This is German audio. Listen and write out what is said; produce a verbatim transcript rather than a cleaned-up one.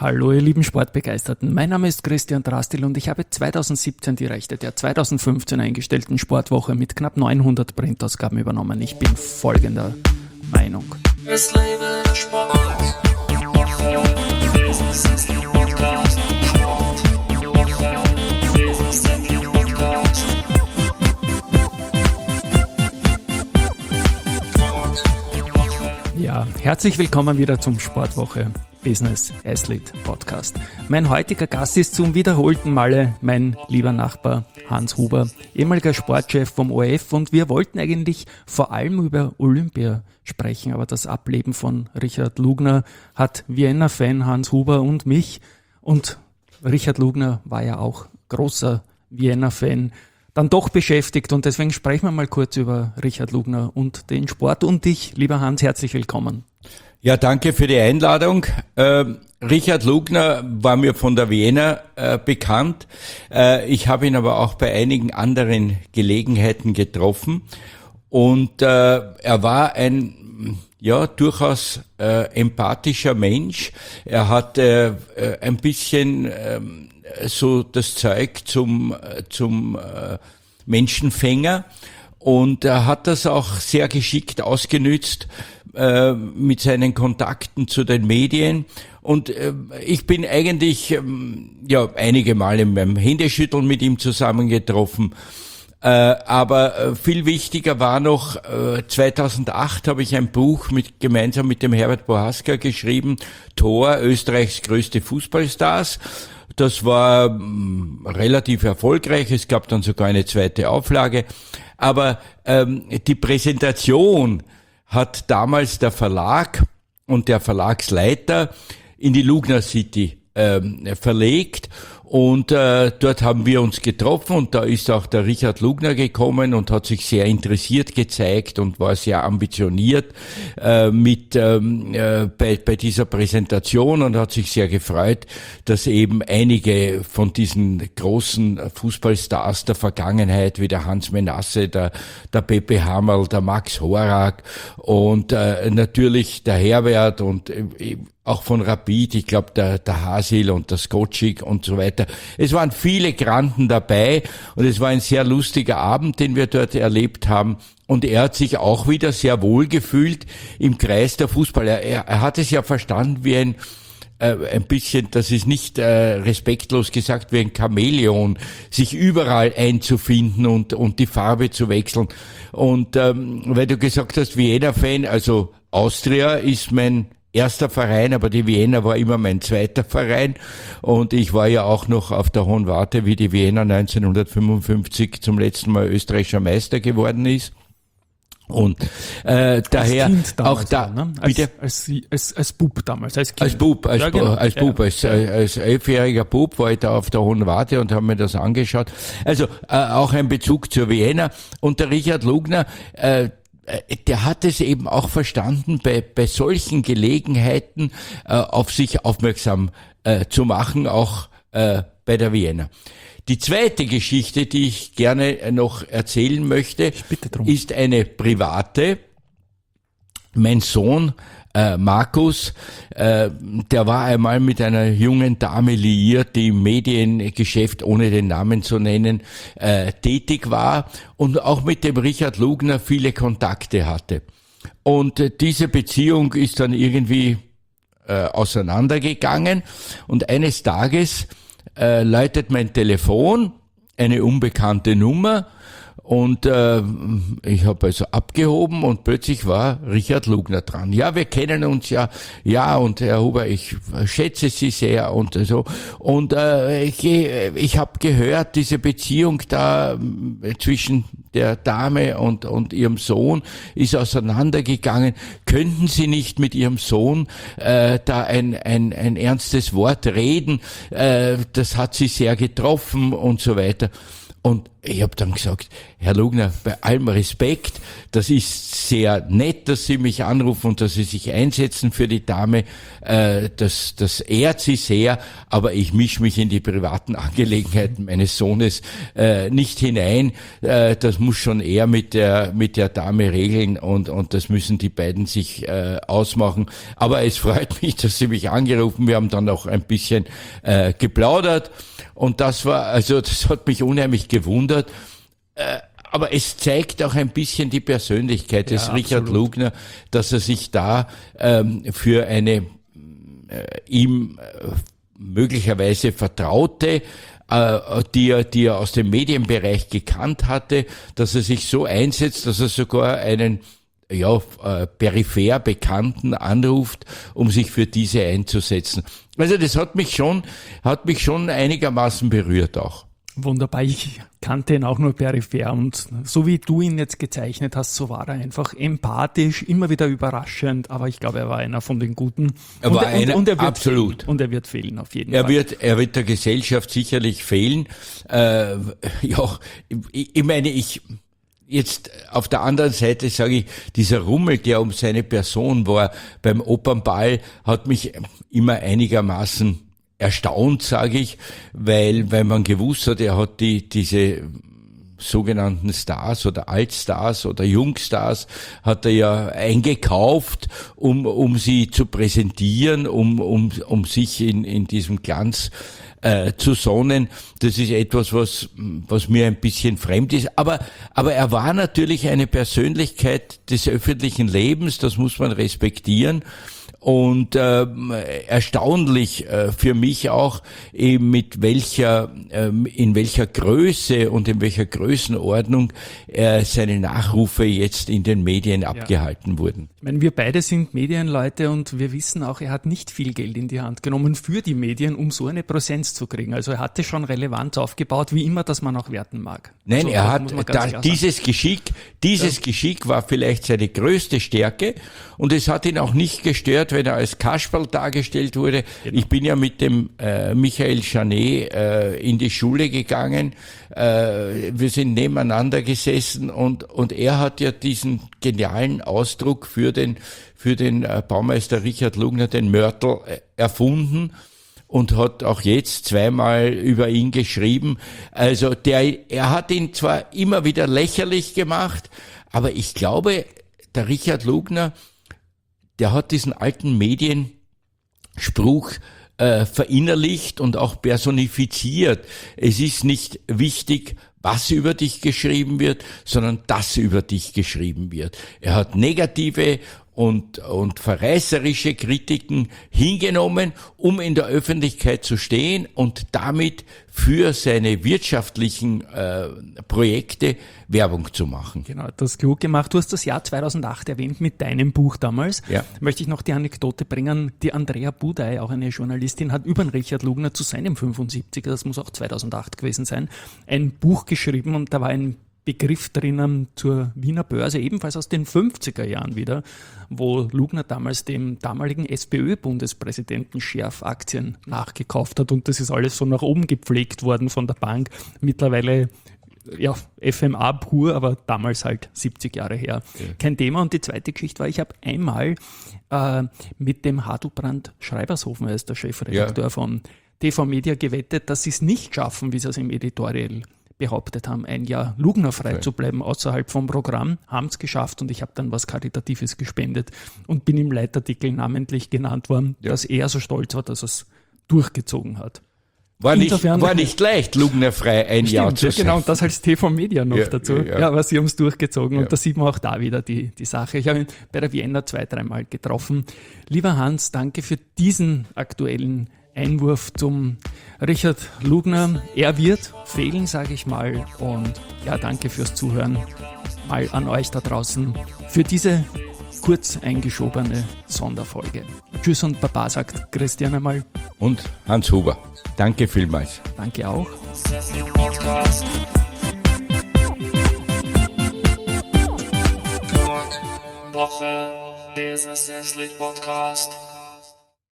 Hallo ihr lieben Sportbegeisterten, mein Name ist Christian Drastil und ich habe zweitausendsiebzehn die Rechte der zweitausendfünfzehn eingestellten Sportwoche mit knapp neunhundert Printausgaben übernommen. Ich bin folgender Meinung. Es lebe der Sport. Business ist der Podcast. Sport. Business ist der Podcast. Ja, herzlich willkommen wieder zum Sportwoche Business Athlete Podcast. Mein heutiger Gast ist zum wiederholten Male mein lieber Nachbar Hans Huber, ehemaliger Sportchef vom O R F, und wir wollten eigentlich vor allem über Olympia sprechen, aber das Ableben von Richard Lugner hat Vienna-Fan Hans Huber und mich, und Richard Lugner war ja auch großer Vienna-Fan, dann doch beschäftigt, und deswegen sprechen wir mal kurz über Richard Lugner und den Sport und dich, lieber Hans, herzlich willkommen. Ja, danke für die Einladung. Äh, Richard Lugner war mir von der Vienna äh, bekannt. Äh, ich habe ihn aber auch bei einigen anderen Gelegenheiten getroffen. Und äh, er war ein ja durchaus äh, empathischer Mensch. Er hatte äh, ein bisschen äh, so das Zeug zum zum äh, Menschenfänger. Und er hat das auch sehr geschickt ausgenützt äh, mit seinen Kontakten zu den Medien. Und äh, ich bin eigentlich ähm, ja einige Male beim Händeschütteln mit ihm zusammengetroffen. Äh, aber äh, viel wichtiger war noch, äh, zweitausendacht habe ich ein Buch mit gemeinsam mit dem Herbert Bohaska geschrieben, Tor, Österreichs größte Fußballstars. Das war mh, relativ erfolgreich. Es gab dann sogar eine zweite Auflage. Aber ähm, die Präsentation hat damals der Verlag und der Verlagsleiter in die Lugner City ähm, verlegt. Und äh, dort haben wir uns getroffen, und da ist auch der Richard Lugner gekommen und hat sich sehr interessiert gezeigt und war sehr ambitioniert äh, mit ähm, äh, bei, bei dieser Präsentation, und hat sich sehr gefreut, dass eben einige von diesen großen Fußballstars der Vergangenheit, wie der Hans Menasse, der, der Pepe Hammerl, der Max Horak und äh, natürlich der Herbert und äh, auch von Rapid, ich glaube der, der Hasil und der Skocic und so weiter. Es waren viele Granden dabei, und es war ein sehr lustiger Abend, den wir dort erlebt haben. Und er hat sich auch wieder sehr wohl gefühlt im Kreis der Fußballer. Er, er hat es ja verstanden wie ein äh, ein bisschen, das ist nicht äh, respektlos gesagt, wie ein Chamäleon, sich überall einzufinden und und die Farbe zu wechseln. Und ähm, weil du gesagt hast, Vienna-Fan, also Austria ist mein erster Verein, aber die Vienna war immer mein zweiter Verein, und ich war ja auch noch auf der Hohen Warte, wie die Vienna neunzehnhundertfünfundfünfzig zum letzten Mal österreichischer Meister geworden ist. Und äh, daher auch da, ne? als, als, als, als Bub damals, als Kind. Als Bub, als, ja, genau. als Bub, ja, als, ja. als elfjähriger Bub war ich da auf der Hohen Warte und habe mir das angeschaut. Also äh, auch ein Bezug zur Vienna. Und der Richard Lugner, äh, der hat es eben auch verstanden, bei, bei solchen Gelegenheiten äh, auf sich aufmerksam äh, zu machen, auch äh, bei der Vienna. Die zweite Geschichte, die ich gerne noch erzählen möchte, ist eine private. Mein Sohn äh, Markus, äh, der war einmal mit einer jungen Dame liiert, die im Mediengeschäft, ohne den Namen zu nennen, äh, tätig war und auch mit dem Richard Lugner viele Kontakte hatte. Und äh, diese Beziehung ist dann irgendwie äh, auseinandergegangen, und eines Tages äh, läutet mein Telefon, eine unbekannte Nummer, und äh, ich habe also abgehoben, und plötzlich war Richard Lugner dran. Ja, wir kennen uns ja, ja, und Herr Huber, ich schätze Sie sehr und so. Und äh, ich, ich habe gehört, diese Beziehung da zwischen der Dame und und ihrem Sohn ist auseinandergegangen. Könnten Sie nicht mit Ihrem Sohn äh, da ein ein ein ernstes Wort reden? Äh, das hat Sie sehr getroffen und so weiter. Und ich habe dann gesagt, Herr Lugner, bei allem Respekt, das ist sehr nett, dass Sie mich anrufen und dass Sie sich einsetzen für die Dame. Äh, das, das ehrt Sie sehr, aber ich mische mich in die privaten Angelegenheiten meines Sohnes äh, nicht hinein. Äh, das muss schon er mit der mit der Dame regeln und und das müssen die beiden sich äh, ausmachen. Aber es freut mich, dass Sie mich angerufen. Wir haben dann auch ein bisschen äh, geplaudert. Und das war, also das hat mich unheimlich gewundert. Äh, aber es zeigt auch ein bisschen die Persönlichkeit des ja, Richard Lugner, dass er sich da ähm, für eine äh, ihm äh, möglicherweise Vertraute, äh, die er, die er aus dem Medienbereich gekannt hatte, dass er sich so einsetzt, dass er sogar einen ja, äh, peripher Bekannten anruft, um sich für diese einzusetzen. Also das hat mich schon, hat mich schon einigermaßen berührt auch. Wunderbar, ich kannte ihn auch nur peripher und so wie du ihn jetzt gezeichnet hast, so war er einfach empathisch, immer wieder überraschend, aber ich glaube, er war einer von den Guten. Er und war er, einer, und, und er wird absolut. Fehlen, und er wird fehlen, auf jeden er Fall. Wird, er wird der Gesellschaft sicherlich fehlen. Äh, ja, ich, ich meine, ich... Jetzt auf der anderen Seite sage ich, dieser Rummel, der um seine Person war beim Opernball, hat mich immer einigermaßen erstaunt, sage ich, weil weil man gewusst hat, er hat die diese sogenannten Stars oder Altstars oder Jungstars hat er ja eingekauft, um um sie zu präsentieren, um um um sich in in diesem Glanz Äh, zu sonnen. Das ist etwas, was was mir ein bisschen fremd ist. Aber aber er war natürlich eine Persönlichkeit des öffentlichen Lebens, das muss man respektieren. Und äh, erstaunlich äh, für mich auch, eben mit welcher, äh, in welcher Größe und in welcher Größenordnung äh, seine Nachrufe jetzt in den Medien abgehalten ja. wurden. Ich meine, wir beide sind Medienleute und wir wissen auch, er hat nicht viel Geld in die Hand genommen für die Medien, um so eine Präsenz zu kriegen. Also er hatte schon Relevanz aufgebaut, wie immer das man auch werten mag. Nein, also, er hat da, dieses Geschick, dieses ja. Geschick war vielleicht seine größte Stärke und es hat ihn auch nicht gestört, wenn er als Kasperl dargestellt wurde. Genau. Ich bin ja mit dem äh, Michael Janet äh, in die Schule gegangen. Äh, wir sind nebeneinander gesessen und und er hat ja diesen genialen Ausdruck für den für den äh, Baumeister Richard Lugner, den Mörtel, äh, erfunden. Und hat auch jetzt zweimal über ihn geschrieben. Also der, er hat ihn zwar immer wieder lächerlich gemacht, aber ich glaube, der Richard Lugner, der hat diesen alten Medienspruch äh, verinnerlicht und auch personifiziert. Es ist nicht wichtig, was über dich geschrieben wird, sondern dass über dich geschrieben wird. Er hat negative und und verreißerische Kritiken hingenommen, um in der Öffentlichkeit zu stehen und damit für seine wirtschaftlichen äh, Projekte Werbung zu machen. Genau, das klug gemacht. Du hast das Jahr zweitausendacht erwähnt mit deinem Buch damals. Ja. Möchte ich noch die Anekdote bringen, die Andrea Budai, auch eine Journalistin, hat über den Richard Lugner zu seinem fünfundsiebziger, das muss auch zweitausendacht gewesen sein, ein Buch geschrieben und da war ein Begriff drinnen zur Wiener Börse, ebenfalls aus den fünfziger Jahren wieder, wo Lugner damals dem damaligen SPÖ-Bundespräsidenten Scherf Aktien nachgekauft hat und das ist alles so nach oben gepflegt worden von der Bank. Mittlerweile ja, F M A pur, aber damals halt siebzig Jahre her. Okay. Kein Thema. Und die zweite Geschichte war, ich habe einmal äh, mit dem Hardubrand Schreibershofen, er ist der Chefredakteur ja. von T V Media, gewettet, dass sie es nicht schaffen, wie sie es im Editorial behauptet haben, ein Jahr Lugner frei okay. zu bleiben außerhalb vom Programm, haben es geschafft und ich habe dann was Karitatives gespendet und bin im Leitartikel namentlich genannt worden, ja. dass er so stolz war, dass er es durchgezogen hat. War nicht, war nicht leicht, Lugner frei ein Stimmt, Jahr zu sein. Genau, und das als T V Media noch ja, dazu. Ja, ja. aber sie haben es durchgezogen ja. und da sieht man auch da wieder die, die Sache. Ich habe ihn bei der Vienna zwei, dreimal getroffen. Lieber Hans, danke für diesen aktuellen Einwurf zum Richard Lugner. Er wird fehlen, sage ich mal. Und ja, danke fürs Zuhören. Mal an euch da draußen für diese kurz eingeschobene Sonderfolge. Tschüss und Baba, sagt Christian einmal. Und Hans Huber. Danke vielmals. Danke auch. Woche, Business Podcast.